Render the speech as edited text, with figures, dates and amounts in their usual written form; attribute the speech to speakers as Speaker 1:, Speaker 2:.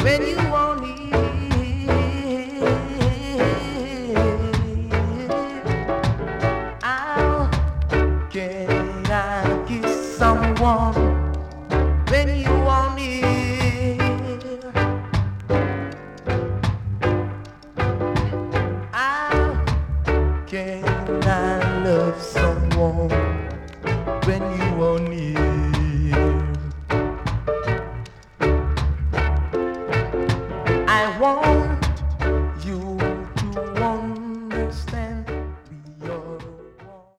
Speaker 1: when you want it. How can I kiss someone when you want it? How can I love someone when you want it? I want